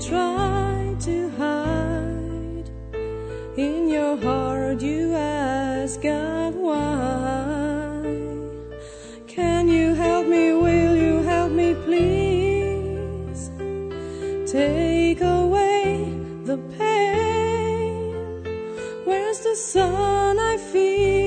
try to hide. In your heart you ask God why. Can you help me? Will you help me please? Take away the pain. Where's the sun I feel?